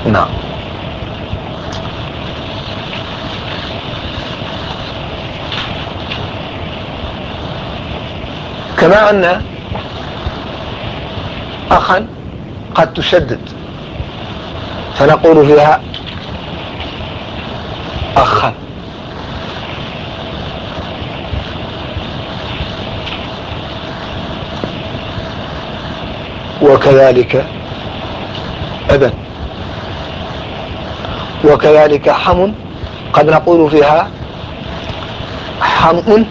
نعم. كما أن أخا قد تشدد فنقول فيها أخا، وكذلك أبا، وكذلك حم قد نقول فيها حمء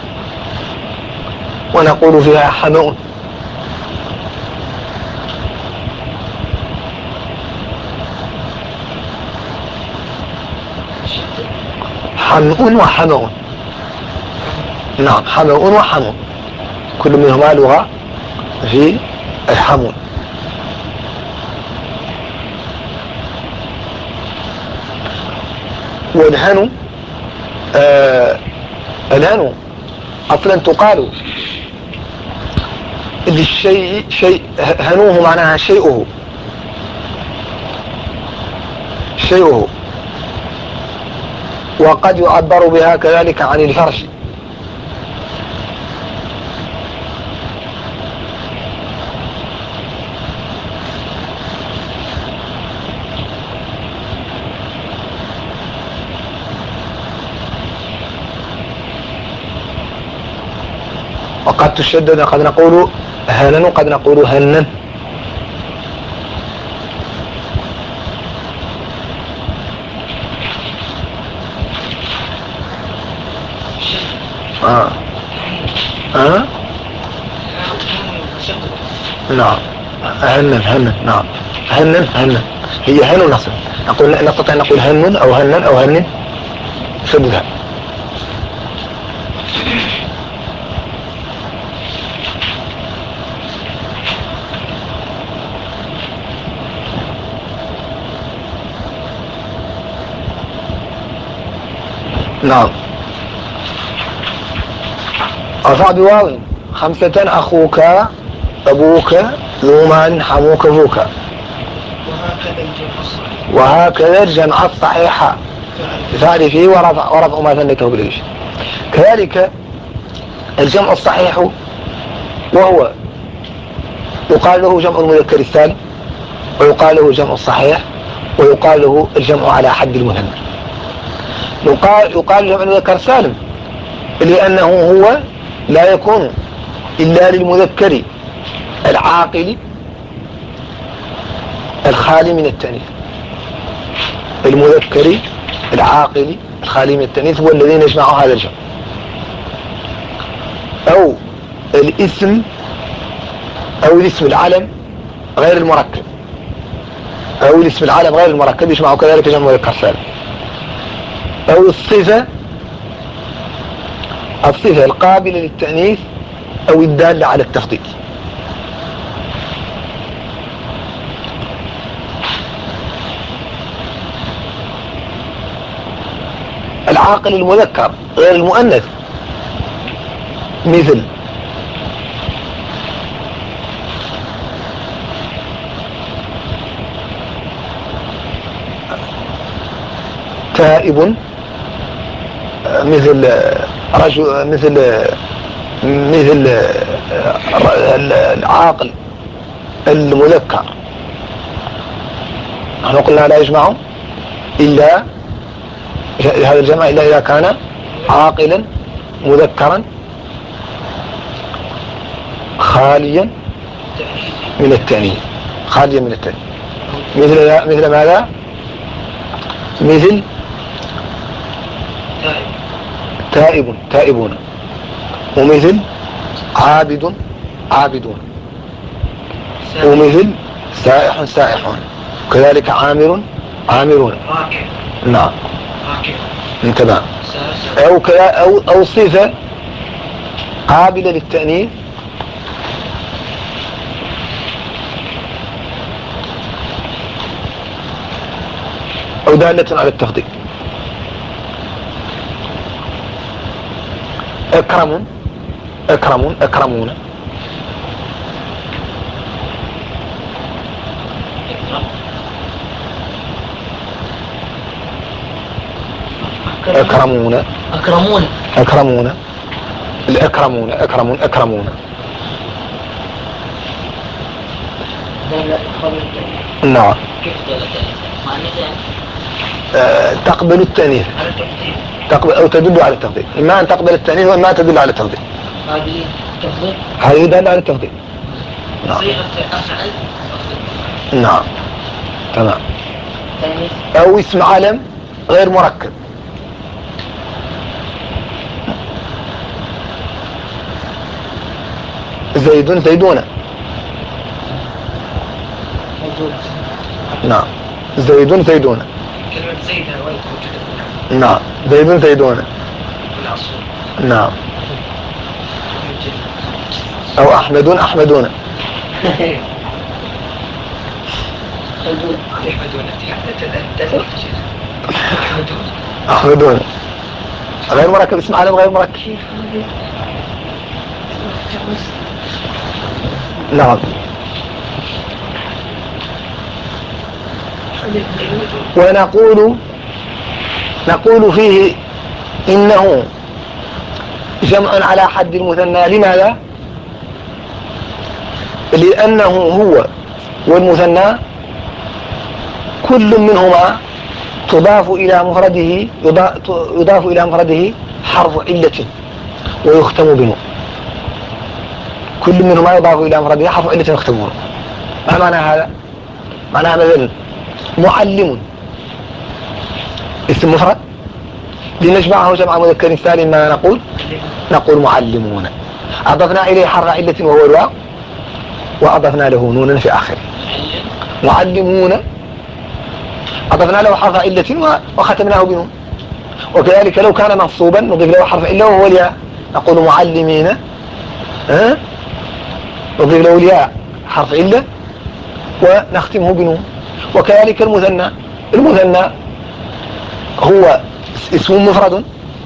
ونقول فيها حمء. حمء وحمء. نعم، حمء وحمء كل منهما لغة في الحمء. والهن الهن أصلا تقال للشيء شيء، هنوه معناها شيئه، شيئه. وقد يعبر بها كذلك عن الفرش. وقد تشدد، قد نقول هنن وقد نقول هنن. نعم، هنن هنن. نعم، هنن هنن هي هن نصل. نستطيع أن نقول هنن أو هنن أو هنن شددها. نعم. أرفع بواو 5 أخوك أبوك ذو مال حموك ذوك. وهكذا الجمع الصحيح تعرفي ورفع ما ثنته بالإيش. كذلك الجمع الصحيح وهو يقال له جمع المذكر السالم، ويقال له جمع الصحيح، ويقال له الجمع على حد المثنى. يقال جمع المذكر السالم لأنه هو لا يكون إلا للمذكر العاقل الخالي من التأنيث. المذكر العاقل الخالي من التأنيث هو الذي يجمع هذا الجمع. أو الاسم أو الاسم العلم غير المركب، أو الاسم العلم غير المركب يجمع كذلك جمع مذكر سالم. أو الصفة القابلة للتأنيث أو الدالة على التفضيل. العاقل المذكر غير المؤنث مثل تائب، مثل رجل، مثل العاقل المذكر نحن قلنا لا يجمع إلا هذا الجمع إلا إذا كان عاقلا مذكرا خاليا من التأنيث، خاليا من التأنيث. مثل ماذا؟ مثل تائبون، ومثل عابدون، ومثل سائحون، كذلك عامرون. نعم، تمام. أو صفة قابلة للتأنيث أو دالة على التفضيل. أكرمون. أكرمون أكرمون أكرمون الأكرمون أكرمون أكرمون. نعم. كيف تقبل التأنيث تقبل أو تدل على التفضيل، إما أن تقبل التأنيث وإما تدل على التفضيل. هذه تفضيل، هذه دل على التفضيل. صيغة أفعل. نعم تمام. أو اسم علم غير مركب. زيد زيدون. نعم زيد زيدون. كلمة زيد نعم زيد زيدون. نعم. أو أحمدون أحمدون. أحمدون غير مركب، اسم علم غير مركب. نعم. ونقول فيه إنه جمع على حد المثنى. لماذا؟ لأنه هو والمثنى كل منهما تضاف إلى مفرده حرف علة ويختم بنون. كل منهما يضاف إلى مفرده حرف علة ويختم بنون. ما معنى هذا؟ معنى مثلا معلم اسم مفرد، لنجمعه جمع مذكر سالم ما نقول معلمون. أضفنا إليه حرف علة وهو الواو، وأضفنا له نونا في آخره. معلمون أضفنا له حرف علة وختمناه بنون. وكذلك لو كان منصوبا نضيف له حرف علة وهو الياء، نقول معلمين، نضيف له الياء حرف علة ونختمه بنون. وكذلك المثنى هو اسم مفرد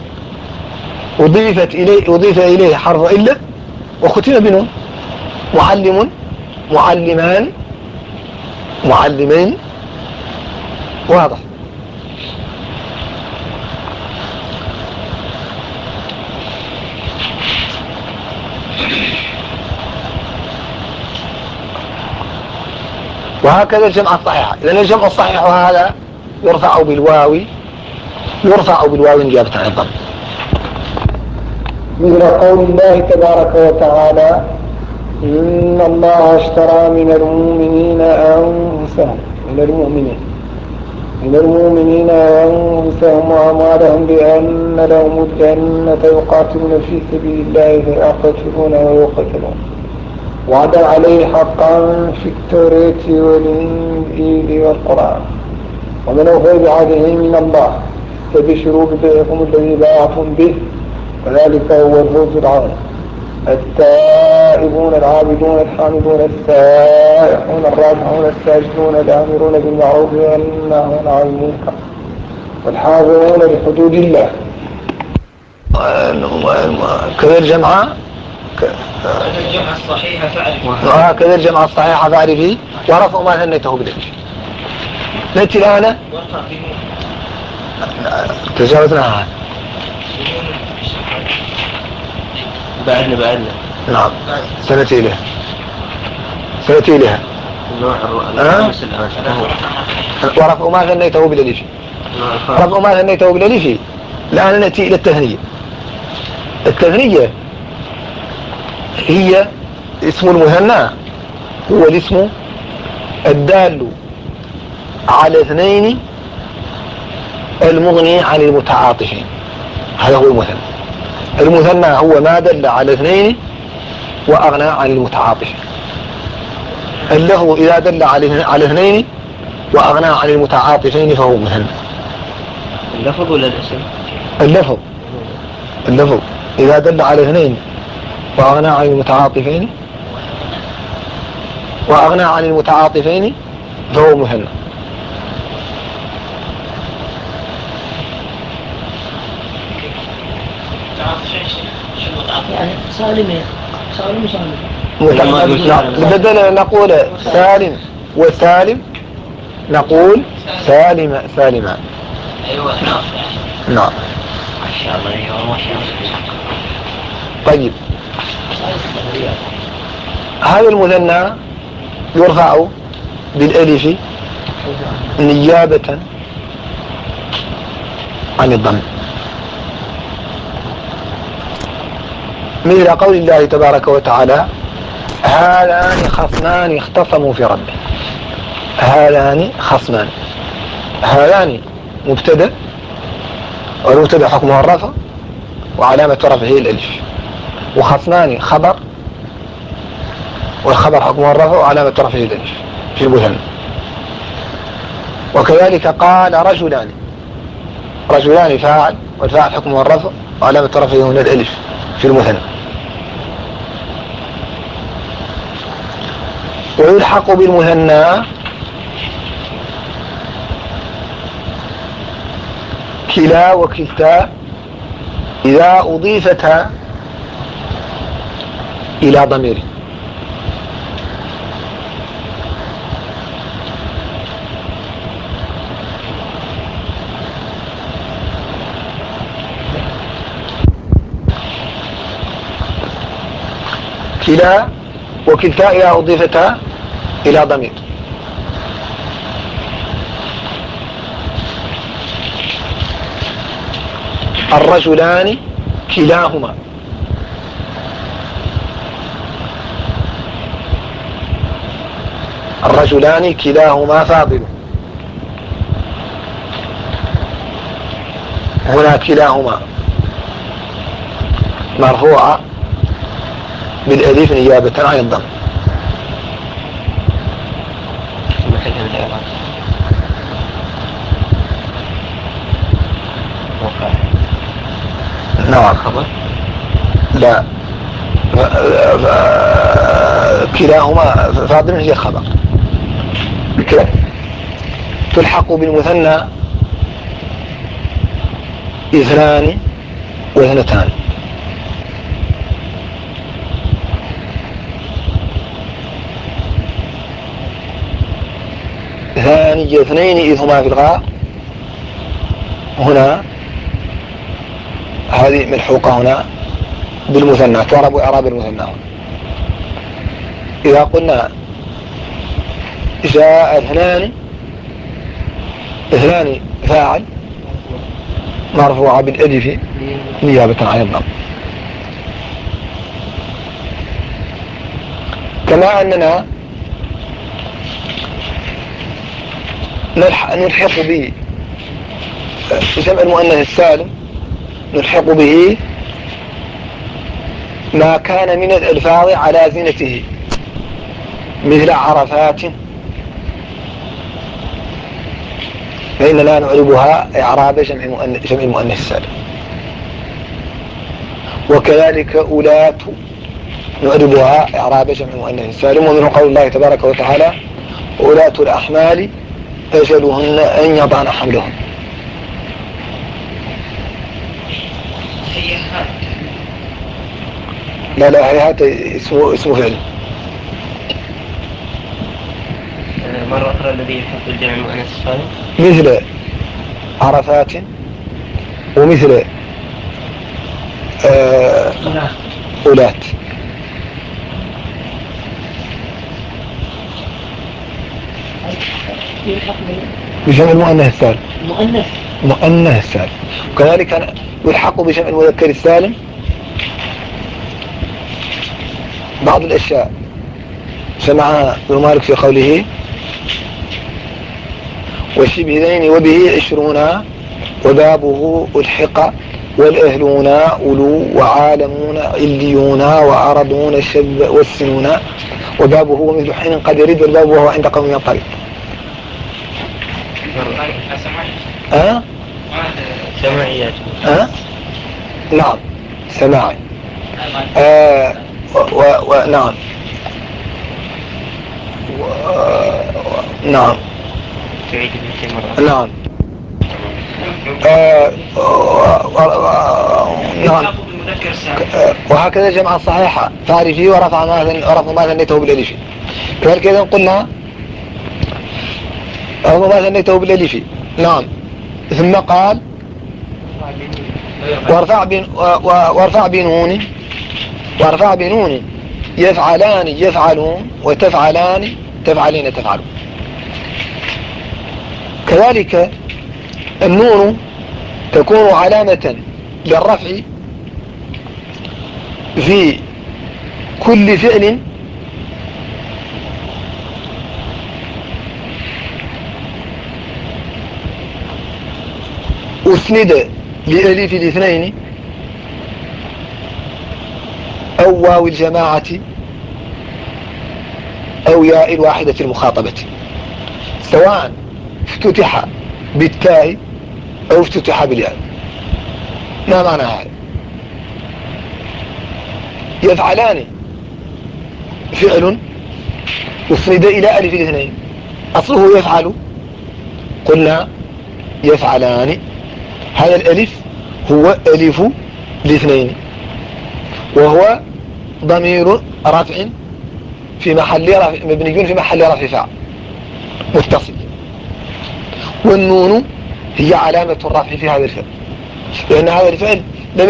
أضيف إليه حرف علة وختم بنون. معلم معلمان معلمين. واضح. وهكذا الجمع الصحيح. إذن الجمع الصحيح هذا يرفع بالواو نيابة عن الضم، مثل قول الله تبارك وتعالى إن الله اشترى من المؤمنين أنفسهم وأموالهم بأن لهم الجنة يقاتلون في سبيل الله فيقتلون ويقتلون وعدا عليه حقا في التوراة والإنجيل والقرآن ومن أوفى بعهده من الله فبشروا ببيعكم الذي باعتم به وذلك هو الفوز العظيم. التائبون العابدون الحامدون السائحون الراكعون الساجدون الآمرون بالمعروف والناهون عن المنكر والحافظون لحدود الله. كذا الجمع الصحيح فاعرفه. وهكذا الجمع الصحيح فاعرفه ورفع ما ثنيته بالالف. نأتي الآن تجاوزناها. بعدنا نعم سنأتي إليها ورفع ما ثنيته بالالف. رفع ما ثنيته بالالف. الآن نأتي إلى التثنية. التثنية هي اسم المثنى، هو الاسم الدال على اثنين المغني عن المتعاطفين. هذا هو المثنى هو ما دل على اثنين وأغنى عن المتعاطفين. اللفظ إذا دل على اثنين وأغنى عن المتعاطفين فهو مثنى. اللفظ ولا الاسم؟ اللفظ إذا دل على اثنين وأغنى عن المتعاطفين فهو مثنى. يعني سالم بدل نقول سالم وسالم نقول سالما. ايوه نعم. شاء الله يوم وشيء. طيب هذا المثنى يرفع بالالف نيابة عن الضم، مثل قول الله تبارك وتعالى هذان خصمان اختصموا في ربه. هذان خصمان، هذان مبتدا، والمبتدا حكمه الرفع وعلامة رفعه الالف، وخصمان خبر والخبر حكمه الرفع وعلامة رفعه الالف في المثنى. وكذلك قال رجلان، رجلان فاعل والفاعل حكمه الرفع وعلامة رفعه من الالف في المثنى. ويلحق بالمثنى كلا وكلتا إذا أضيفتا إلى ضمير. كلا وكلتا إذا أضيفتا إلى ضمير. الرجلان كلاهما، الرجلان كلاهما فاضل. هنا كلاهما مرفوعة بالألف نيابة عن الضم. نعم. لا، كلاهما فاضل هي خبر. تلحق بالمثنى اثنان واثنتان. ثاني اثنين إذ هما في الغاء، هنا هذه ملحوقة هنا بالمثنى، تعرب إعراب المثنى هنا. إذا قلنا جاء اثنان، اثنان فاعل مرفوعة بالألف نيابة عن الضم. كما أننا نلحق به جمع المؤنث السالم، نلحق به ما كان من الألفاظ على زينته مثل عرفات، فإننا نعربها إعراب جمع المؤنث السالم. وكذلك أولاة نعربها إعراب جمع المؤنث السالم. ومنه قول الله تبارك وتعالى أولاة الأحمال أجلهن أن يضعن حملهن. لا هيهات اسمه فعل. مرة أخرى الذي يحب الجمع المؤنث السالم مثل عرفات ومثل أولاة. بجمع المؤنث السالم، مؤنث السالم. وكذلك يلحق بجمع المذكر السالم بعض الأشياء سمعها ابن مالك في قوله والشبه ذين وبه 20 وبابه ألحق والأهلون أولو وعالمون عليون وعرضون الشب والسنون وبابه مثل حين قد يريد والباب وهو عند قوم ينطلق. سمعيات. نعم سماعي. نعم نعم نعم نعم. وهكذا جمع الصحيحة فارجي ورفع ما ثنيته بالالف. كذلك إذا قلنا رفع ما ثنيته بالالف. نعم. ثم قال وارفع بنون يفعلان يفعلون وتفعلان تفعلين تفعلون. كذلك النون تكون علامة للرفع في كل فعل أسند لألف الاثنين أو واو الجماعة أو ياء الواحدة المخاطبة، سواء افتتح بالتاء أو افتتح بالياء. ما معنى هذا؟ يفعلان فعل أسند إلى ألف الاثنين، أصله يفعل، قلنا يفعلان، هذا الألف هو ألف الاثنين وهو ضمير رفع في محل رفع مبني في محل رفع فاعل متصل، والنون هي علامة الرفع في هذا الفعل، لأن هذا الفعل لم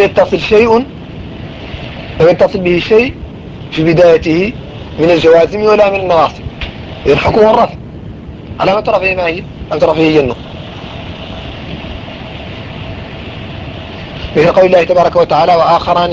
يتصل به شيء في بدايته من الجوازم ولا من النواصب، إذن حكمه الرفع. علامة رفعه ما هي؟ علامة رفعه هي النون، مثل قول الله تبارك وتعالى وآخران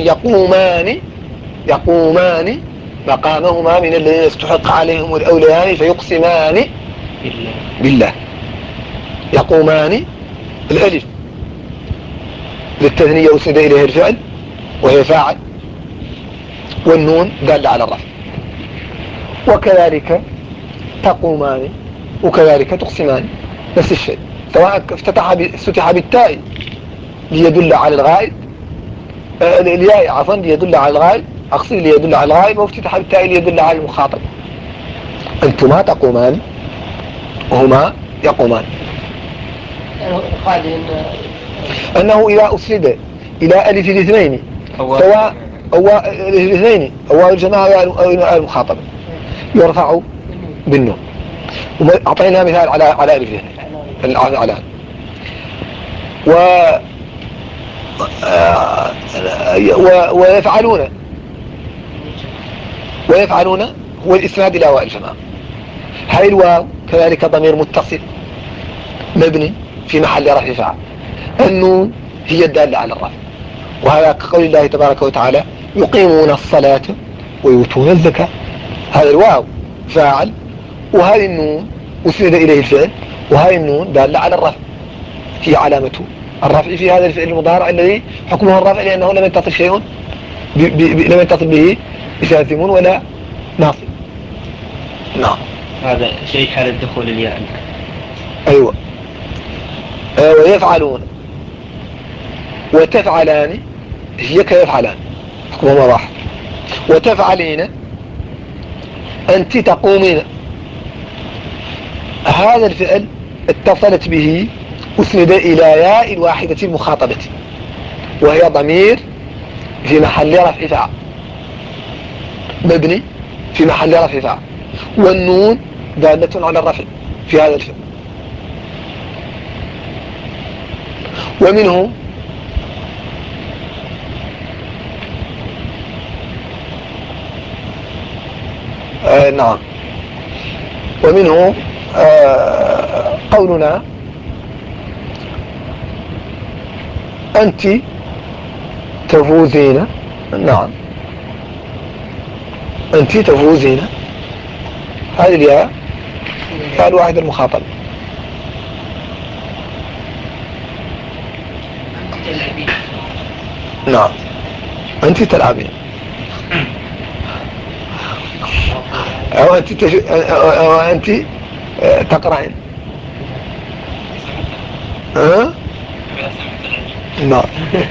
يقومان مقامهما من الذين استحق عليهم الأوليان فيقسمان بالله. يقومان الألف للتثنية أسند إليه الفعل وهي فاعل، والنون دالة على الرفع. وكذلك تقومان وكذلك تقسمان، نفس الشيء، سواء افتتح بالتاء ليدل على الغائب، الياء عفوا ليدل على الغائب، أقصد ليدل على الغائب، وافتتح بالتاء ليدل على المخاطب. أنتما تقومان وهما يقومان. أنه إذا أسند إلى ألف الاثنين سواء أو الاثنين أو الجماعة أو المخاطبة يرفع بالنون. أعطينا مثال على ألف الاثنين على ويفعلون هو الإسناد إلى واو الجماعة. هاي الواو كذلك ضمير متصل مبني في محل رفع فاعل. النون هي الدالة على الرفع، وهذا كقول الله تبارك وتعالى يقيمون الصلاة ويؤتون الزكاة. هذا الواو فاعل، وهذه النون أسند إليه الفعل، وهذه النون دالة على الرفع، هي علامة الرفع في هذا الفعل المضارع الذي حكمه الرفع لأنه لم يتصل شيء لم يتصل به جازم ولا ناصب. نعم، هذا شيء حال الدخول الياء. أيوة. ويفعلون وتفعلان هي كيفعلان حكمهما واحد. وتفعلين أنت تقومين، هذا الفعل اتصلت به أسند إلى ياء الواحدة المخاطبة وهي ضمير في محل رفع فاعل مبني في محل رفع فاعل، والنون دالة على الرفع في هذا الفعل. ومنه نعم، ومنه قولنا أنت تفوزين. نعم، أنت تفوزين، هذه الياء الواحد المخاطب. نعم، أنت تلعبين أو أنت تقرأين. نعم.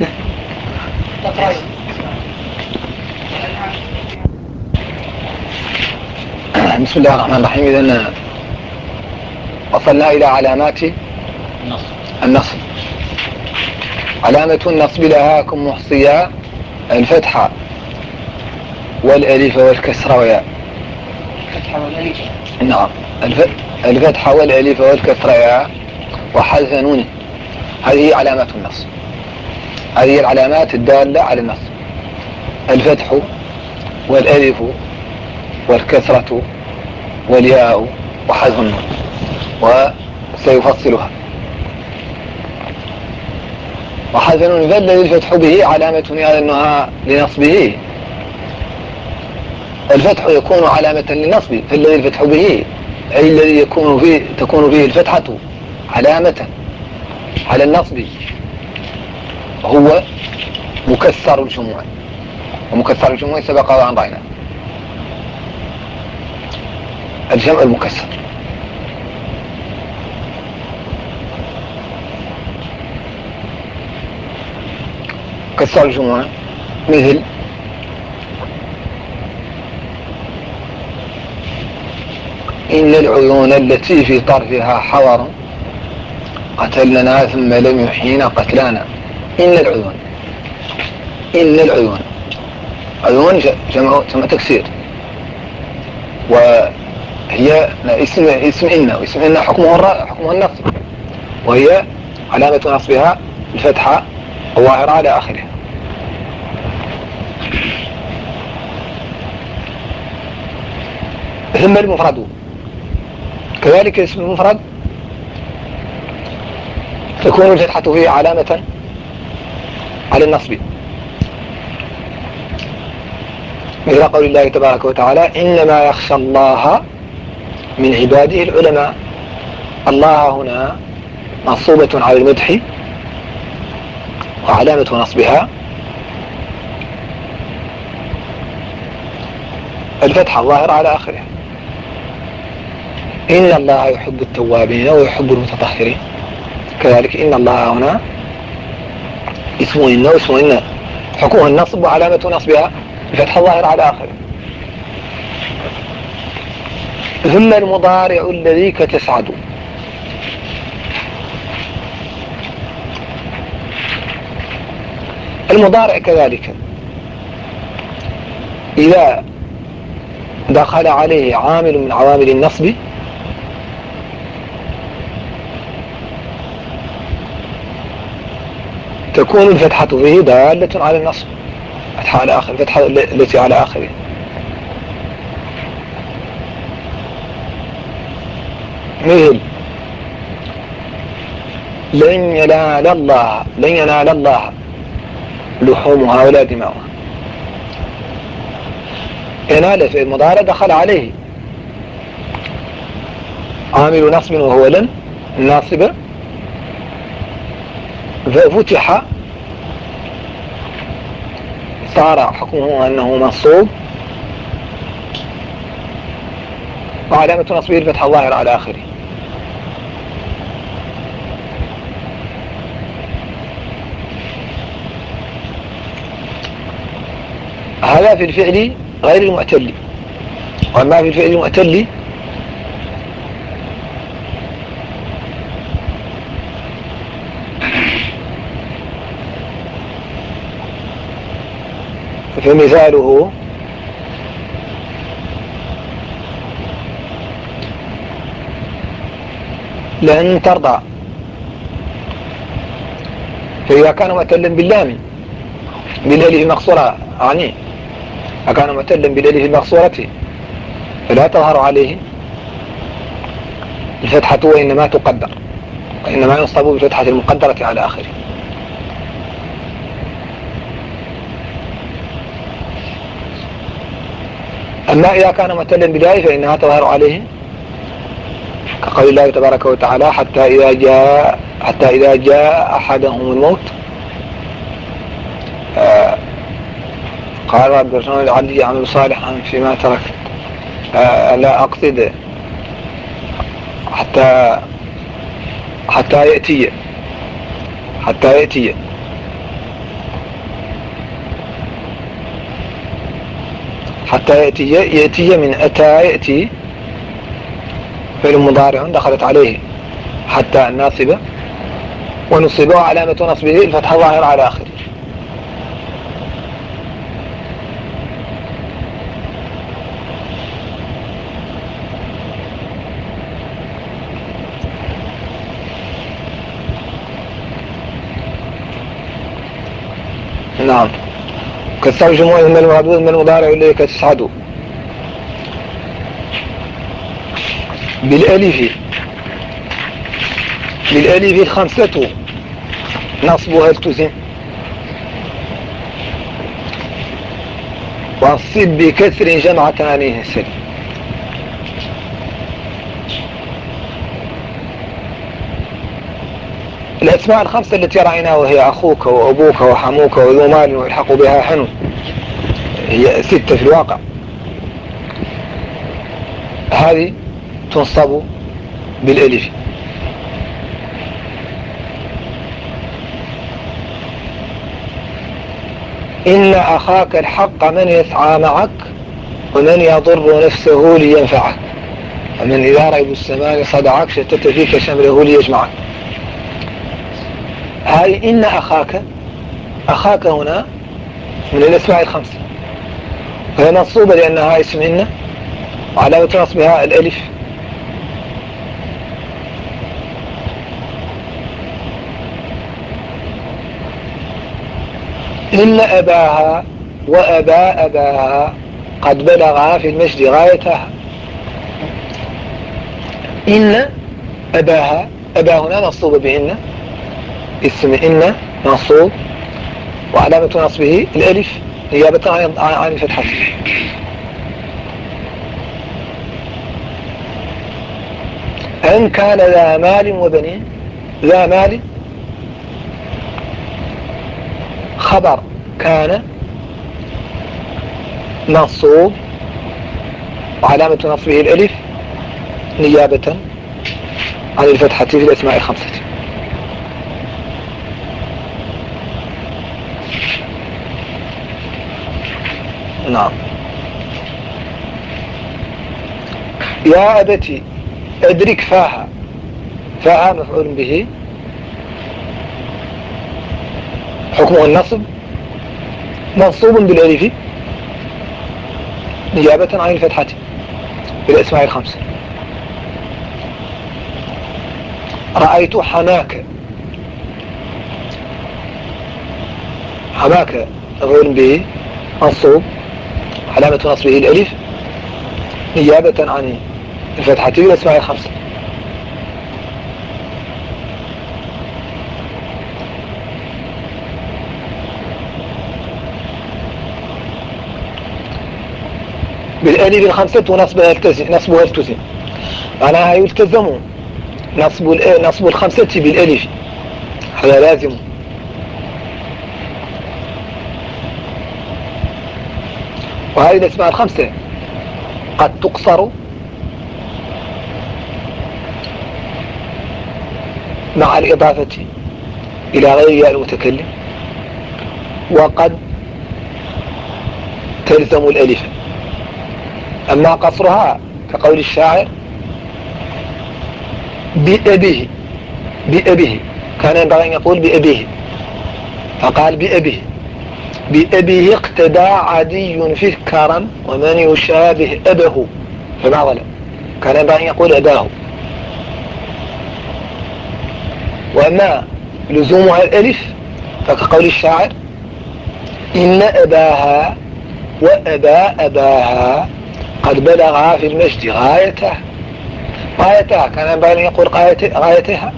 بسم الله الرحمن الرحيم. إذن وصلنا إلى علامات النصب. علامة النصب لها كم محصية الفتحة والألف والكسرة وياء. نعم، الفتحة والألف والكسرة وياء وحذف نون، هذه علامات النصب. هذه العلامات الدالة على النصب: الفتح والألف والكسرة والياء وحذف النون، وسيفصلها. وحذف النون الذي الفتح به علامة على أنها لنصبه. الفتح يكون علامة للنصب، فالذي الفتح به أي الذي تكون فيه الفتحة علامة على النصب هو مكسر الجموع. ومكسر الجموع سبق وأن رأينا الجمع المكسر. كسر الجموع مثل إن العيون التي في طرفها حور قتلنا ثم لم يحيينا قتلانا. إن العيون، إن العيون، عيون جمع تكسير، وهي اسم إن، واسم إن حكمها النصب، وهي علامة نصبها الفتحة الظاهرة على آخرها. ثم المفرد كذلك اسم المفرد تكون الفتحة فيه علامة على النصب، مثل قول الله تبارك وتعالى إنما يخشى الله من عباده العلماء. الله هنا منصوبة على المدح، وعلامة نصبها الفتحة الظاهرة على آخرها. إن الله يحب التوابين ويحب المتطهرين. كذلك إن الله هنا اسم إن، واسم إن حكمها النصب، وعلامة نصبها الفتحة الظاهرة على آخرها. ثم المضارع الذي كتسعد. المضارع كذلك إذا دخل عليه عامل من عوامل النصب تكون الفتحة فيه دالة على النصب، فتحة على آخر، الفتحة التي على آخره. مثل لن ينال الله لحومها ولا دماؤها. ينال في المضارع دخل عليه عامل نصب وهو لن الناصبة، ففتح صار حكمه أنه منصوب، وعلامة نصبه الفتحة الظاهرة على آخره. هذا في الفعل غير المعتل. وأما في الفعل المعتل فمثاله لن ترضى، فإذا كان معتلا باللام بالالف المقصورة عني، فكان معتلا بالالف المقصورة فلا تظهر عليه الفتحة، وإنما تقدر، وإنما ينصب بالفتحة المقدرة على آخره. أما إذا كان معتلا بالياء فإنها تظهر عليه، كقول الله تبارك وتعالى حتى إذا جاء أحدهم الموت قال رب ارجعون لعلي يعمل صالحا فيما ترك. لا أقصد حتى يأتي من أتى يأتي فعل مضارع دخلت عليه حتى الناصبة، ونصبه علامة نصبه الفتحة الظاهرة على آخره. نعم. كالترجمة من المعدود من المضارع إليك تسعد. بالألف الخمسة نصبها التزم، واصب بكسر جمع تانيه السليم. الأسماء الخمسة التي رأيناها وهي أخوك وأبوك وحموك وذو مال ويلحق بها حنو، هي 6 في الواقع. هذه تنصب بالألف. إن أخاك الحق من يسعى معك ومن يضر نفسه لينفعك، ومن إذا ريب السماء صدعك شتت فيك شمله ليجمعك. هذه إن أخاك هنا من الأسماء الخمسة، فهي منصوبة لأنها اسم إن، وعلامة نصبها الألف. إن أباها وأبا أباها قد بلغا في المجد غايتها. إن أباها، أبا هنا منصوب بإن، اسم إن منصوب وعلامة نصبه الألف نيابة عن الفتحة. أن كان ذا مال وبنين، ذا مال خبر كان منصوب وعلامة نصبه الألف نيابة عن الفتحة في الأسماء الخمسة. نعم. يا أبتي أدرك فاها، فاها مفعول به حكمه النصب منصوب بالألف نيابة عن الفتحة في الأسماء الخمسة. رأيت حماك، حماك مفعول به منصوب علامة نصبه الألف نيابة عن الفتحة في الأسماء الخمسة. بالألف الخمسة نصبها التزم، معناها يلتزم نصب الخمسة بالألف، هذا لازم. وهذه الأسماء الخمسة قد تقصر مع الإضافة إلى غير المتكلم، وقد تلزم الألف. أما قصرها كقول الشاعر بأبيه، بأبيه كان ينبغي أن يقول بأبيه فقال بأبيه. بأبيه اقتدى عدي في الكرم ومن يشابه أبه فما ظلم، كان ينبغي أن يقول أباه. وأما لزومها الألف فكقول الشاعر إن أباها وأبا أباها قد بلغا في المجد غايته. غايتها كان ينبغي أن يقول غايتها.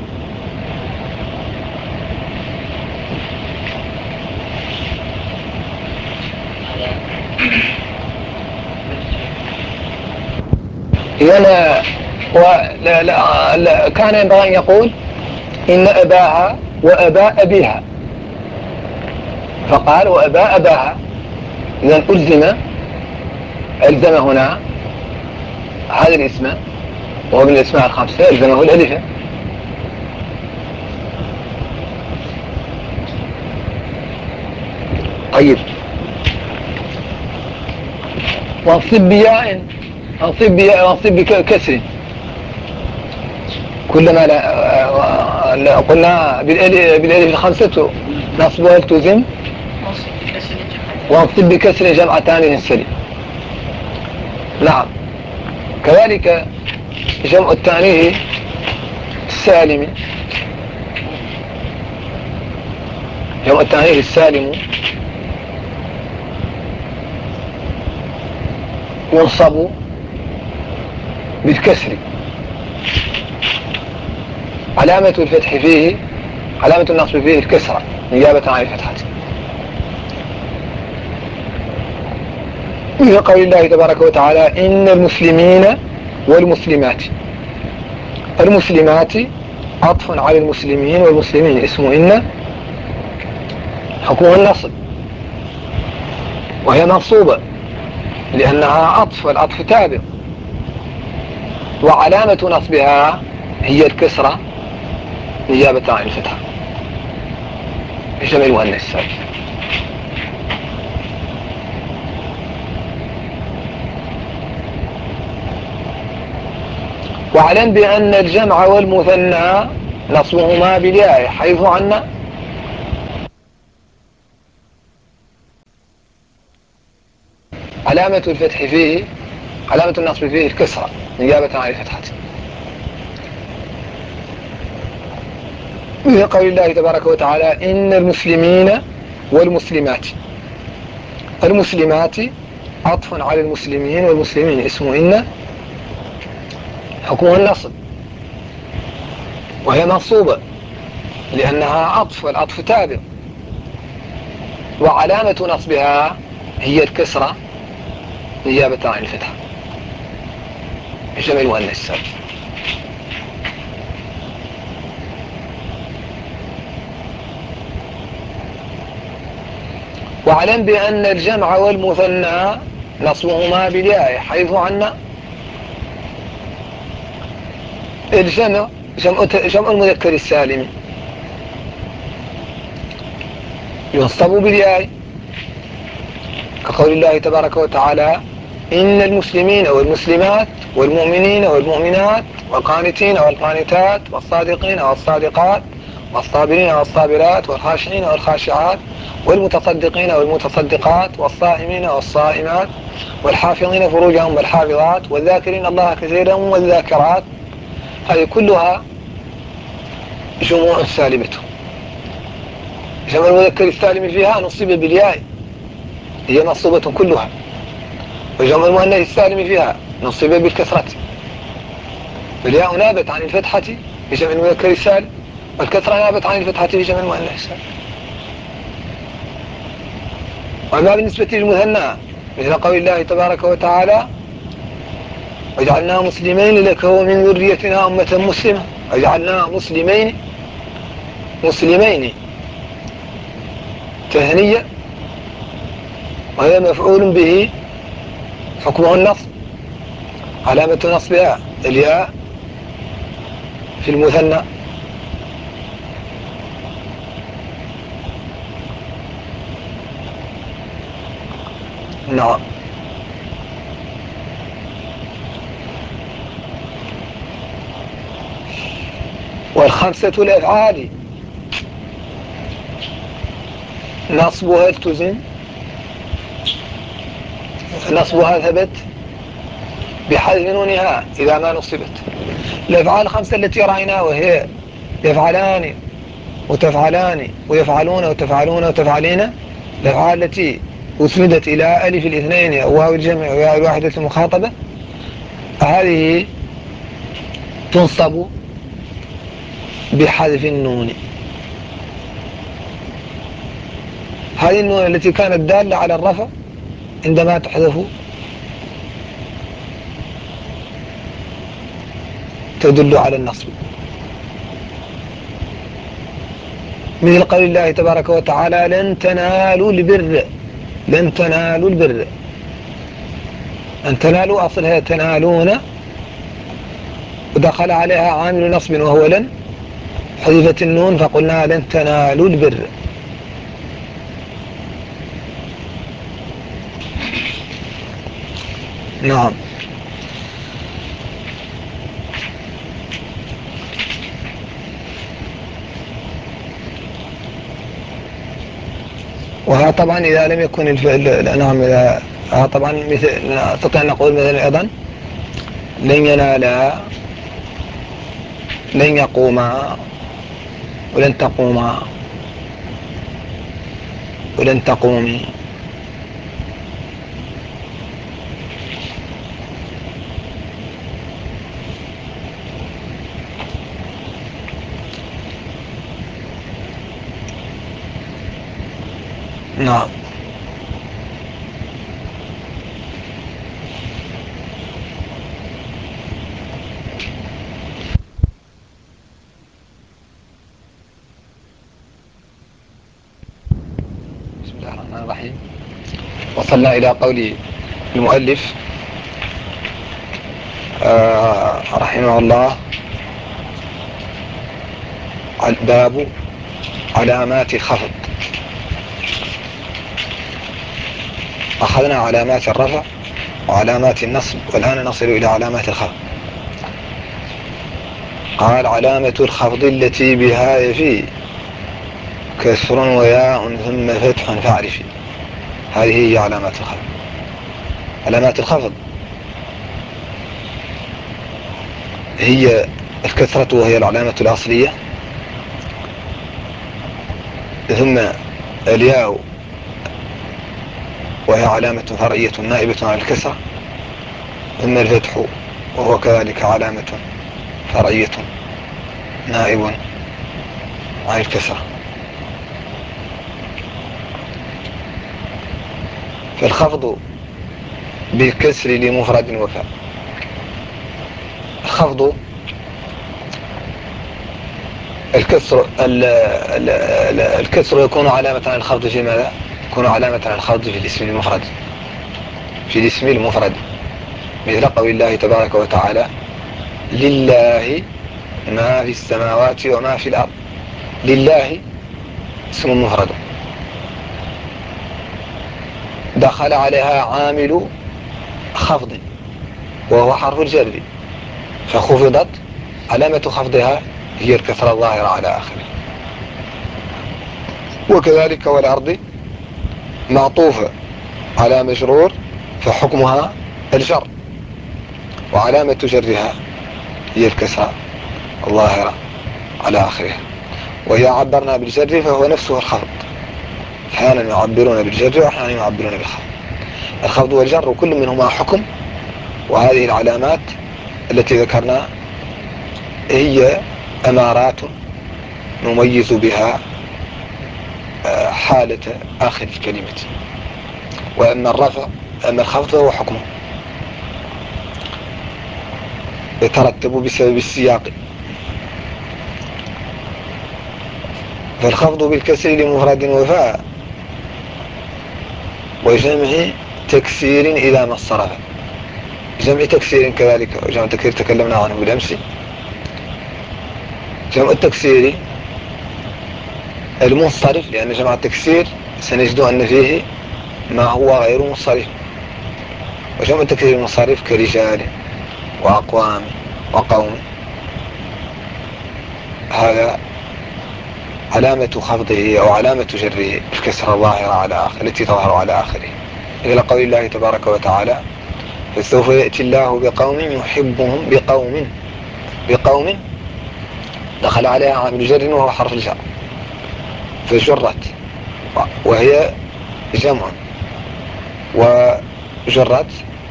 هنا لا كان ينبغي أن يقول إن أباها وأبا أبيها فقال وأبا أباها، إذن ألزم هنا هذا الاسم وهو من الأسماء الخمسة ألزمه الألف. طيب. وانصب بياء، وانصب بكسر كلما لا قلنا بالألف الخمسة نصبها التزم، وانصب بكسر جمع تانيه السليم. نعم. كذلك جمع التانيه السالم، جمع التانيه السالم ينصب بالكسر، علامة الفتح فيه، علامة النصب فيه الكسرة نيابة عن الفتحة. مثل قول الله تبارك وتعالى إن المسلمين والمسلمات. المسلمات عطف على المسلمين، والمسلمين اسم إن حكمها النصب، وهي منصوبة لأنها عطف، والعطف تابع، وعلامة نصبها هي الكسرة نيابة عن الفتحة في جمع المؤنث السالم. واعلم بأن الجمع والمثنى نصبهما بالياء حيث عنا علامة الفتح فيه، علامة النصب فيه الكسرة نيابة عن الفتحة. مثل قول الله تبارك وتعالى إن المسلمين والمسلمات. المسلمات عطف على المسلمين، والمسلمين اسم إن حكمها النصب، وهي منصوبة لأنها عطف، والعطف تابع، وعلامة نصبها هي الكسرة نيابة عن الفتحة في جمع المؤنث السالم. واعلم بأن الجمع والمثنى نصبهما بالياء حيث عنا الجمع، جمع المذكر السالم ينصب بالياء، كقول الله تبارك وتعالى إن المسلمين والمسلمات والمؤمنين والمؤمنات والقانتين والقانتات والصادقين والصادقات والصابرين والصابرات والخاشعين والخاشعات والمتصدقين والمتصدقات والصائمين والصائمات والحافظين فروجهم والحافظات والذاكرين الله كثيرا والذاكرات. هذه كلها جموع سالمة. جمع المذكر السالم فيها نصب بالياء، هي منصوبة كلها، وجمع المؤنث السالم فيها نصب بالكسرة، والياء نابت عن الفتحة في جمع المذكر السالم، والكسرة نابت عن الفتحة في جمع المؤنث السالم. وما بالنسبة للمثنى مثل قول الله تبارك وتعالى وجعلنا مسلمين لك ومن ذريتنا أمة مسلمة، وجعلنا مسلمين تهنية، وهي مفعول به حكمه النصب، علامة نصبها الياء في المثنى. نعم. والخمسة الأفعال نصبها التزم، نصبها ثبت بحذف نونها إذا ما نصبت. الأفعال الخمسة التي رأيناها وهي يفعلان وتفعلان ويفعلون وتفعلون وتفعلين، الأفعال التي أسندت إلى ألف الاثنين أو واو الجمع أو ياء الواحدة المخاطبة، هذه تنصب بحذف النون. هذه النون التي كانت دالة على الرفع عندما تحذف تدل على النصب. مثل قول الله تبارك وتعالى لن تنالوا البر، لن تنالوا البر. أن تنالوا أصلها تنالون، ودخل عليها عامل نصب وهو لن، حذفت النون فقلنا لن تنالوا البر. نعم. وها طبعا إذا لم يكن الفعل، نعم، طبعا مثل نستطيع أن نقول مثلا أيضا لن ينالا، لن يقوما، ولن تقوما، ولن تقومي. نعم. بسم الله الرحمن الرحيم. وصلنا إلى قول المؤلف رحمه الله: باب علامات الخفض. أخذنا علامات الرفع وعلامات النصب، والآن نصل إلى علامات الخفض. قال: علامة الخفض التي بها يفي كسر وياء ثم فتح فاعرفي. هذه هي علامات الخفض. علامات الخفض هي الكسرة وهي العلامة الأصلية، ثم الياء وهي علامة فرعية نائبة عن الكسرة، ثم الفتح وهو كذلك علامة فرعية نائب عن الكسرة. فالخفض بالكسر لمفرد وفاء. الخفض الكسر يكون علامة عن الخفض في ماذا؟ يكون علامة عن الخفض في الاسم المفرد، في الاسم المفرد، مثل قول الله تبارك وتعالى: لله ما في السماوات وما في الأرض. لله اسم مفرد دخل عليها عامل خفض وهو حرف الجر، فخفضت، علامة خفضها هي الكسرة الظاهرة على آخره. وكذلك والأرض معطوفة على مجرور، فحكمها الجر، وعلامة جرها هي الكسرة الظاهرة على آخرها. وإذا عبرنا بالجر فهو نفسه الخفض، أحيانا يعبرون بالجر وأحيانا يعبرون بالخفض. الخفض والجر كل منهما حكم، وهذه العلامات التي ذكرنا هي أمارات نميز بها حالة آخر الكلمة. وأما الرفع، أما الخفض فهو حكمه يترتب بسبب السياق. فالخفض بالكسر لمفرد وفاء وجمع تكسير إذا ما انصرف. جمع تكسير كذلك، جمع تكسير تكلمنا عنه بالأمس. جمع التكسير المنصرف، لأن جمع التكسير سنجد أن فيه ما هو غير منصرف. وجمع التكسير المنصرف كرجال وأقوام وقوم، هذا علامة خفضه أو علامة جره الكسرة الظاهرة على آخر التي تظهر على آخره، إلى قول الله تبارك وتعالى: فسوف يأتي الله بقوم يحبهم. بقوم دخل عليها عامل جر وهو حرف الجر، فجرت وهي جمع، وجرت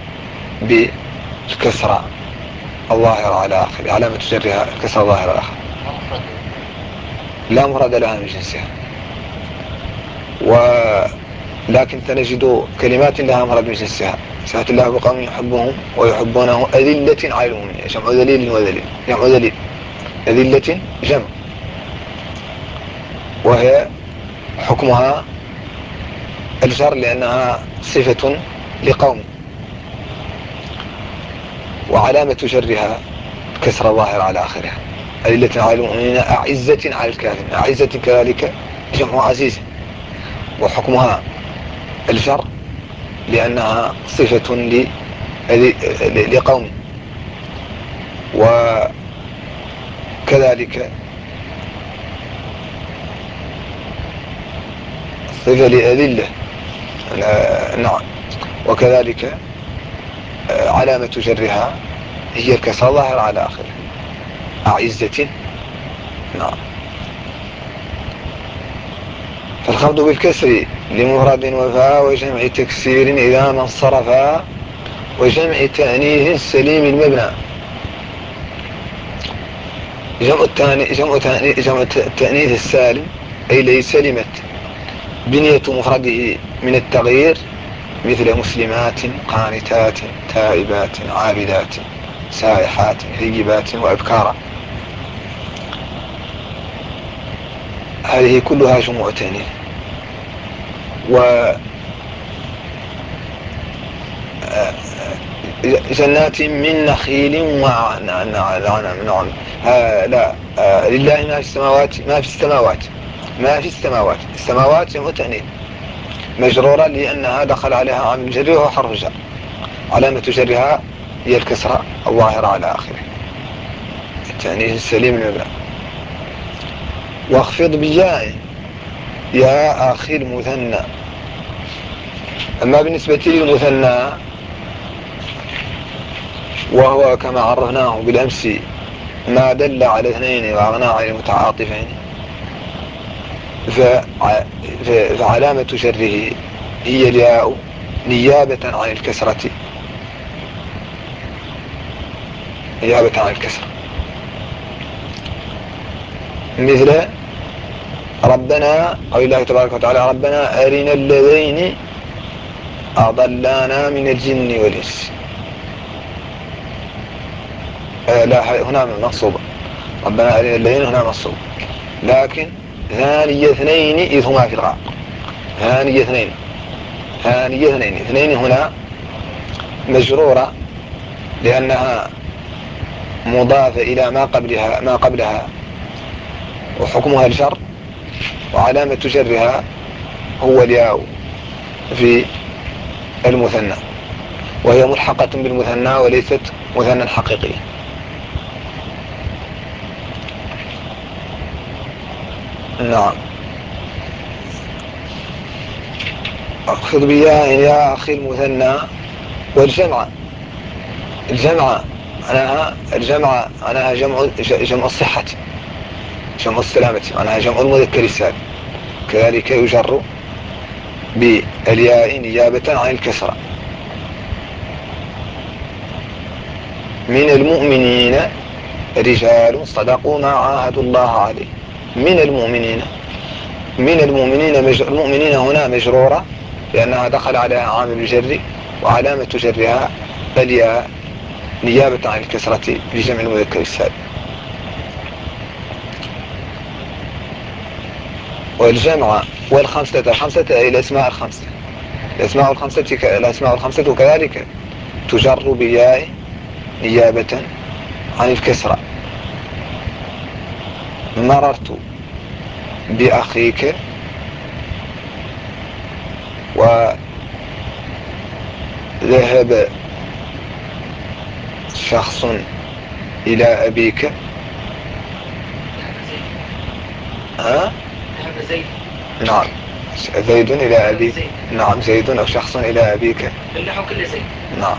بالكسرة الظاهرة على آخر، علامة جرها الكسرة الظاهرة على آخر، لا مفرد لها من جنسها. ولكن سنجد كلمات لها مفرد من جنسها: سيأتي الله بقوم يحبهم ويحبونه أذلة على المؤمنين. جمع ذليل وذليل، جمع ذليل، أذلة جمع، وهي حكمها الجر لأنها صفة لقوم، وعلامة جرها كسر ظاهر على آخرها. أذلة على المؤمنين أعزة على الكافرين. أعزة كذلك جمع عزيز، وحكمها الجر لأنها صفة لقوم. وكذلك صفة لأذلة، نعم. وكذلك علامة جرها هي الكسر ظاهر على آخره، أعزة، نعم. فالخفض بالكسر لمفرد وفاء وجمع تكسير إذا ما انصرفا وجمع تأنيث سليم المبنى. جمع التأنيث السالم أي الذي سلمت بنية مفرده من التغيير مثل مسلمات قانتات تائبات عابدات سائحات ثيبات وأبكارا، هذه كلها جموع تأنيث. وجنات من نخيل لا لله ما في السماوات السماوات جمع تأنيث مجرورة لأنها دخل عليها عامل جر وهو حرف جر، علامة جرها هي الكسرة الظاهرة على آخره، التأنيث السليم المبنى. واخفض بياء يا أخي المثنى. أما بالنسبة للمثنى وهو كما عرفناه بالأمس ما دل على اثنين وأغنى عن المتعاطفين، فعلامة جره هي الياء نيابة عن الكسرة، مثل ربنا قول الله تبارك وتعالى ربنا أرنا الذين أضلانا من الجن والإنس. لا هنا منصوبة، ربنا أرنا الذين هنا منصوب، لكن ثاني اثنين إذ هما في الغار، ثاني اثنين هنا مجرورة لأنها مضافة إلى ما قبلها وحكمها الجر، وعلامة جرها هو الياء في المثنى، وهي ملحقة بالمثنى وليست مثنى حقيقي. نعم. اقصد بياء يا أخي المثنى. والجمع أنها جمع الصحة، جمع السلامة، أنها جمع المذكر السالم، كذلك يجر بالياء نيابة عن الكسرة. من المؤمنين رجال صدقوا ما عاهدوا الله عليه. من المؤمنين هنا مجرورة لأنها دخل عليها عامل الجر، وعلامة جرها الياء نيابة عن الكسرة في جمع المذكر السالم. والجمع الخمسة أي الأسماء الخمسة كذلك تجر بياء نيابة عن الكسرة. مررت بأخيك، وذهب شخص إلى أبيك. ذهب زيد. نعم زيد إلى أبيك. نعم زيد أو شخص إلى أبيك النحو كل زيد. نعم.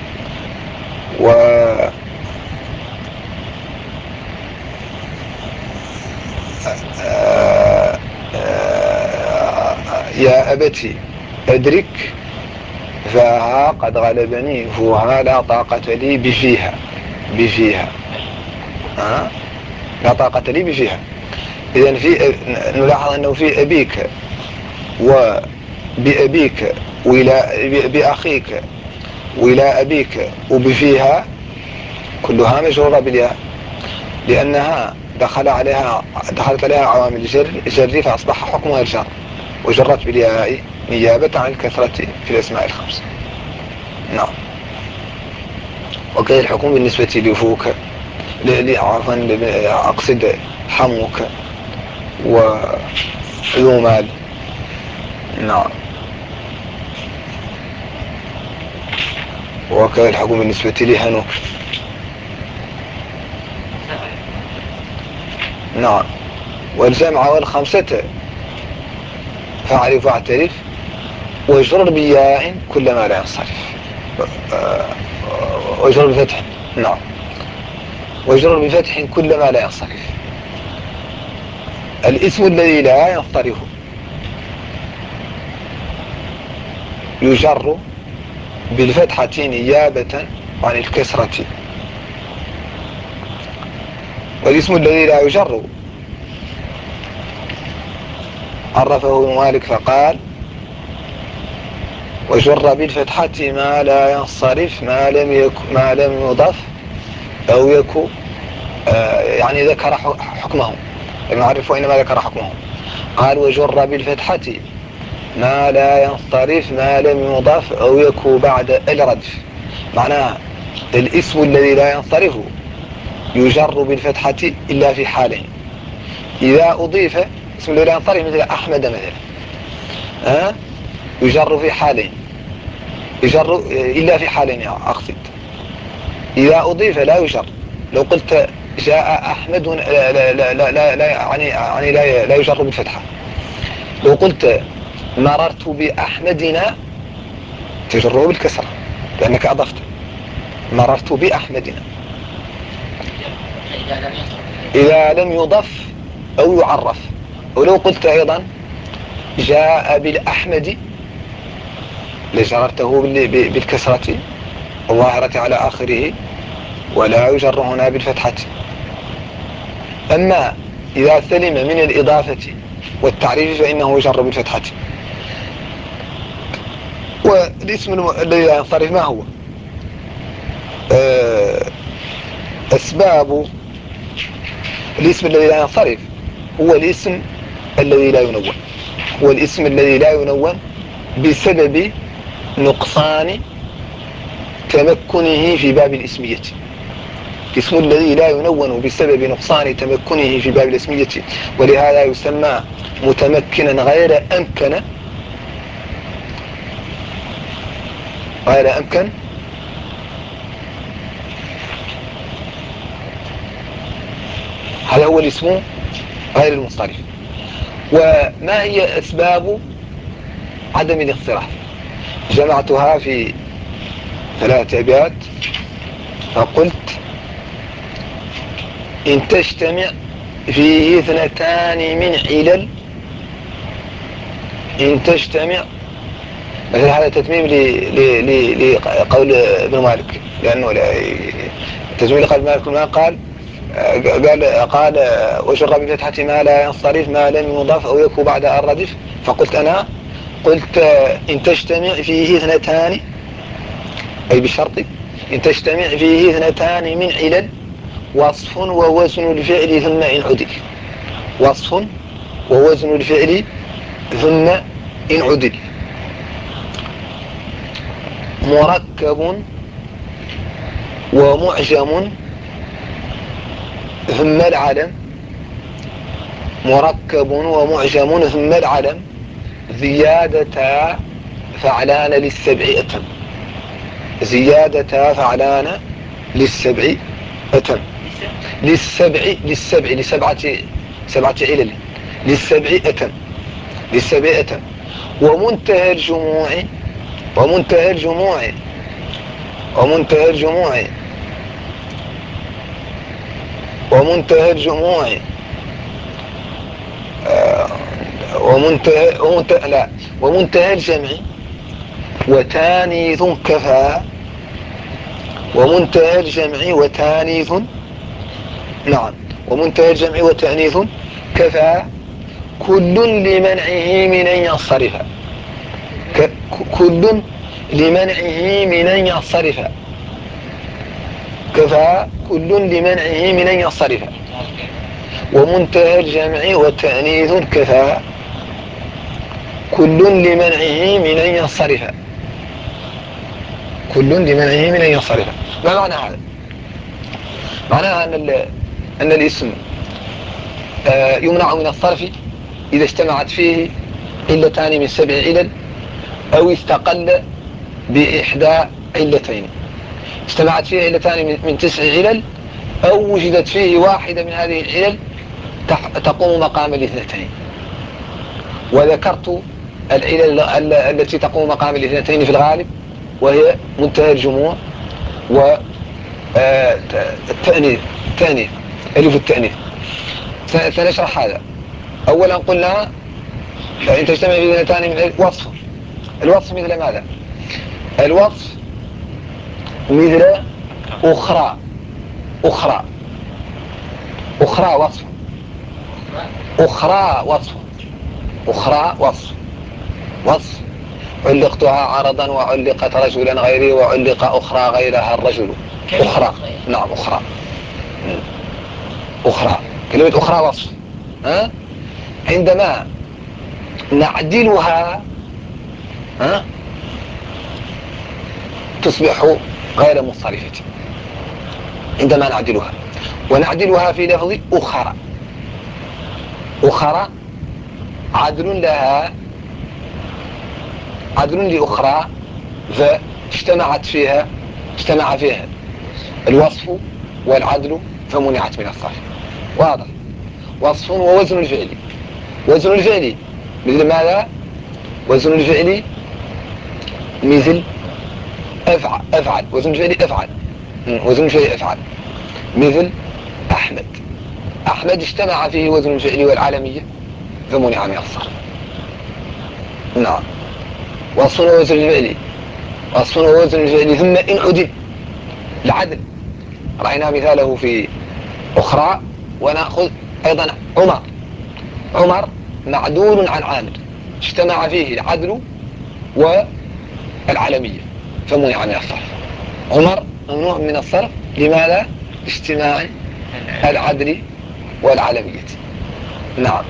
يا أبتي أدرك فها قد غلبني فوها لا طاقة لي بفيها لا طاقة لي بفيها. إذن نلاحظ أنه في أبيك وبأبيك بأخيك وإلى أبيك وبفيها كلها مجرورة بالياء، لأنها دخلت عليها عوامل الجر فأصبح حكمها الجر، وجرت بالياء نيابة عن الكثرة في الأسماء الخمس. نعم. وكذا الحكم بالنسبة لفوك أقصد حموك وذو مال. نعم. وكذا الحكم بالنسبة لهنوك. نعم. والجمع والخمسة فاعرف واعترف واجرر بياء كلما لا ينصرف، واجرر بفتح. نعم. واجرر بفتح كلما لا ينصرف. الاسم الذي لا ينصرف يجر بالفتحة نيابة عن الكسرة، والاسم الذي لا يجر عرفه ابن مالك فقال وجر بالفتحة ما لا ينصرف ما لم يضف أو يكو يعني ذكر حكمه. المعرف وإنما ذكر حكمه. قال وجر بالفتحة ما لا ينصرف ما لم يضف أو يكو بعد الردف. معناها الاسم الذي لا ينصرف يجر بالفتحة إلا في حالين. إذا أضيف اسم الذي لا ينصرف مثل أحمد مثلا يجر في حالين، يجر إلا في حالين أقصد. إذا أضيف لا يجر. لو قلت جاء أحمد لا يعني لا يجر بالفتحة. لو قلت مررت بأحمدنا تجره بالكسرة لأنك أضفت مررت بأحمدنا. إذا لم يضف أو يعرف. ولو قلت أيضا جاء بالأحمد لجررته بالكسرة الظاهرة على آخره ولا يجر هنا بالفتحة. أما إذا سلم من الإضافة والتعريف فإنه يجر بالفتحة. والاسم الذي لا ينصرف ما هو؟ أسباب الاسم الذي لا ينصرف هو الاسم الذي لا ينون. هو الاسم الذي لا ينون بسبب نقصان تمكنه في باب الاسمية. الاسم الذي لا ينون بسبب نقصان تمكنه في باب الاسمية، ولهذا يسمى متمكنا غير أمكن هذا هو الاسم غير المنصرف. وما هي أسباب عدم الانصراف؟ جمعتها في 3 أبيات فقلت إن تجتمع فيه 2 من علل. إن تجتمع مثلا هذا تتميم لقول ابن مالك، لأنه تتميم لقول مالك ما قال وجر بفتحة ما لا ينصرف ما لم يضاف أو يكو بعد الردف. فقلت أنا إن تجتمع فيه 2 أي بشرط إن تجتمع فيه 2 من علل وصف ووزن الفعل ثم إن عدل. وصف ووزن الفعل ثم إن عدل. مركب ومعجم ثم العلم. مركب ومعجم ثم العلم زيادة فعلان للسبع أتم. زيادة فعلان للسبع أتم. لسبعة علل للسبع أتم. ومنتهى الجموع ومنتهى الجموع ومنتهى الجموع ومنتهى الجموع ومنتهى الجمع وتانيث كفى. ومنتهى الجمع وتانيث نعم ومنتهى الجمع وتانيث كفى كل لمنعه من أن ينصرف. كل لمنعه من أن ينصرف. كفى كل لمنعه من أن ينصرف. ومنتهى الجمع وتأنيث كفى كل لمنعه من أن ينصرف. كل لمنعه من أن ينصرف. ما معنى هذا؟ معناها أن الاسم يمنع من الصرف إذا اجتمعت فيه 2 من 7 علل أو استقل ب1 علتين. اجتمعت فيه 2 من 9 علل أو وجدت فيه واحدة من هذه العلل تقوم مقام 2. وذكرت العلل التي تقوم مقام 2 في الغالب وهي منتهى الجموع والتأنيث ألف التأنيث. سنشرح هذا. أولا قلنا إن تجتمع في 2 من وصف. الوصف مثل ماذا؟ الوصف مثل أخرى وصف. أخرى وصف. علقتها عرضا وعلقت رجلا غيري وعلق أخرى غيرها الرجل. أخرى، نعم أخرى. أخرى، كلمة أخرى وصف. عندما نعدلها تصبح غير منصرفة. عندما نعدلها، ونعدلها في لفظ أخرى. أخرى عدل لها، عدل لأخرى، فاجتمع فيها الوصف والعدل فمنعت من الصرف. واضح؟ وصف ووزن الفعل. وزن الفعل مثل ماذا؟ وزن الفعل مثل أفعل. وزن الفعل أفعل. وزن الفعل أفعل مثل أحمد. أحمد اجتمع فيه وزن الفعل والعالمية فمنع من الصرف. نعم. وصف ووزن الفعل، وصف ووزن الفعل. ثم إن عدل العدل، رأينا مثاله في أخرى. ونأخذ أيضا عمر. عمر معدول عن عامر، اجتمع فيه العدل والعلمية فمنع من الصرف. عمر ممنوع من الصرف. لماذا؟ اجتماع العدل والعلمية. نعم.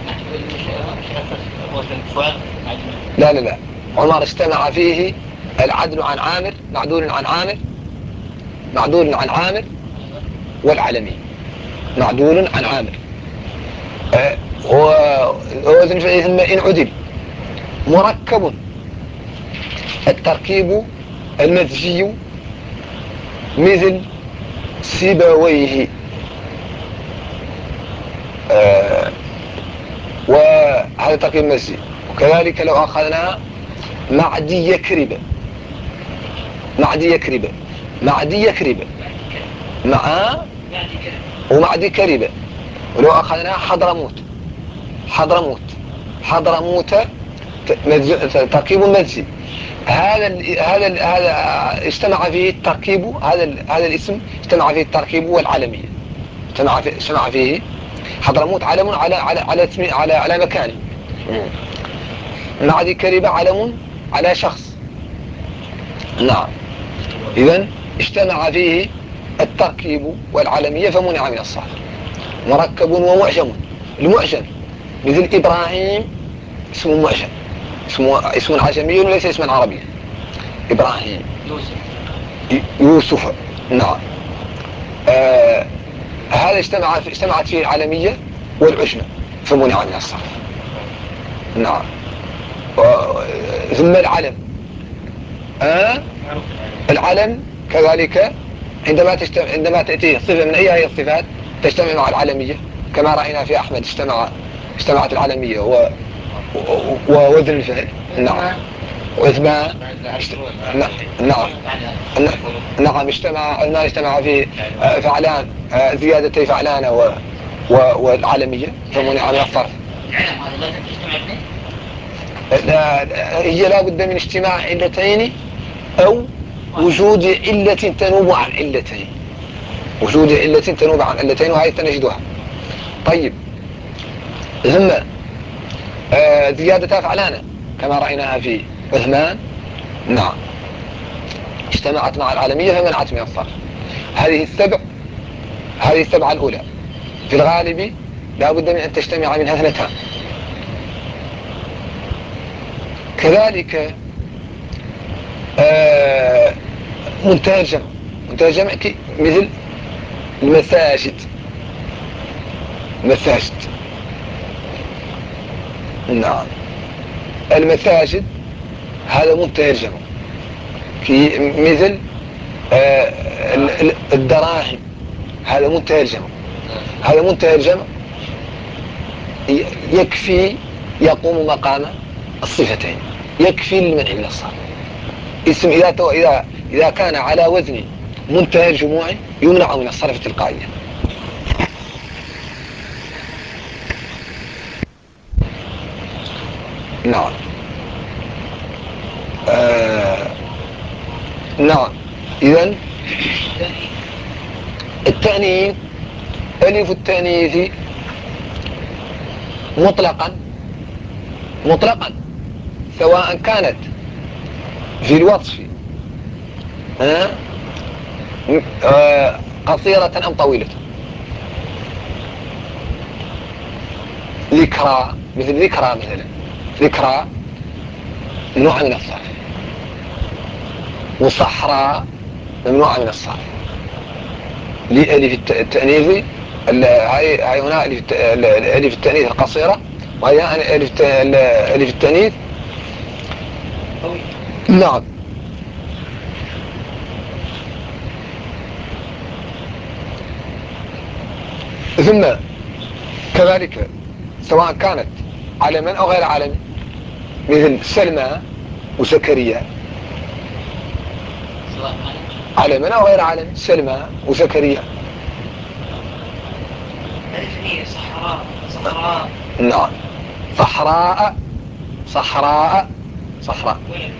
لا لا لا، عمر اجتمع فيه العدل عن عامر، معدول عن عامر، معدول عن عامر، والعلمي معدول عن عامر. ووزن فعله ثم إن عدل مركب، التركيب المزجي مثل سيبويه. وهذا تركيب مزجي. وكذلك لو أخذنا معدي يكرب، معدي يكرب، معدي يكرب مع ومعدي كرب. ولو أخذنا حضرموت، حضرموت، حضرموت تركيب مزجي. هذا اجتمع فيه التركيب، هذا الاسم اجتمع فيه التركيب والعلمية. اجتمع فيه حضرموت علم على مكان، معدي كرب علم على شخص. نعم. إذن اجتمع فيه التركيب والعلمية فمنع من الصرف. مركب ومعجم. المعجم مثل إبراهيم اسم معجم، اسم عجمي وليس اسما عربيا. إبراهيم، يوسف. نعم. هذا اجتمعت فيه العالمية والعجمة فمنع من الصرف. نعم. ثم العلم، العلم كذلك عندما تأتيه صفة من أي هذه الصفات تجتمع مع العالمية، كما رأينا في أحمد اجتمعت العالمية ووزن الفعل. نعم. وإثبات. نعم. نعم. اجتمع في فعلان، زيادتي فعلان والعالمية فمنع من الصرف. هي لا بد من اجتماع علتين أو وجود علة تنوب عن علتين. وجود علة تنوب عن علتين، وهذه تنجدها. طيب. ثم زيادة فعلان كما رأيناها في عثمان. نعم. اجتمعت مع العالمية فمنعت من الصرف. هذه السبعة الأولى في الغالب لا بد من أن تجتمع منها اثنتان. كذلك منتهى الجمع. منتهى الجمع مثل المساجد. مساجد. نعم. المساجد هذا منتهى الجمع. مثل الدراهم هذا منتهى الجمع. هذا منتهى الجمع يكفي، يقوم مقام الصفتين، يكفي للمنع من الصرف. اسم إذا كان على وزن منتهى الجموع يمنع من الصرف تلقائيا. نعم. نعم. إذن التأنيث، ألف التأنيث مطلقا سواء كانت في الوصف ها قصيرة أم طويلة. ذكرى، مثل ذكرى مثلا، ذكرى ممنوعة من الصرف. وصحراء ممنوعة من الصرف لألف التأنيث. هاي هنا ألف التأنيث القصيرة، وهي ألف التأنيث طويل. نعم. ثم كذلك سواء كانت علما أو غير علم، مثل سلمى وزكريا، علما أو غير علم، سلمى وزكريا. هي صحراء، صحراء. نعم. صحراء، صحراء، صحراء.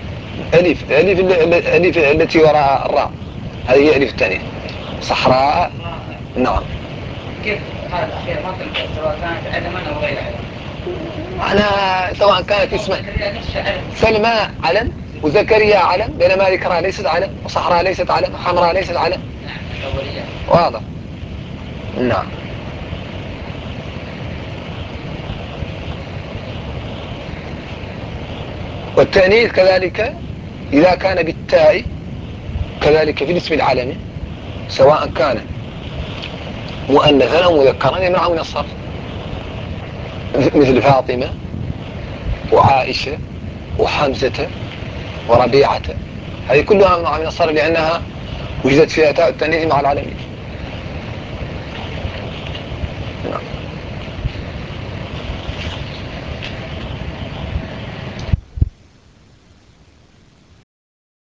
ألف التي وراء الراء، هذه هي ألف الثانية. صحراء. نعم. كيف هذا الأخير ما تلقى سواء كانت علما أو غير علم؟ معناها سواء كانت اسم سلمى علم وزكريا علم، بينما ذكرى ليست علم، وصحراء ليست علم، وحمراء ليست علم. نعم الأولية. واضح. نعم. والتأنيث كذلك إذا كان بالتاء كذلك في الاسم العلمي، سواء كان مؤنثا أو مذكرا يمنع من الصرف، مثل فاطمة وعائشة وحمزة وربيعة، هذه كلها ممنوعة من الصرف لأنها وجدت فيها تاء التأنيث مع العلمية. نعم.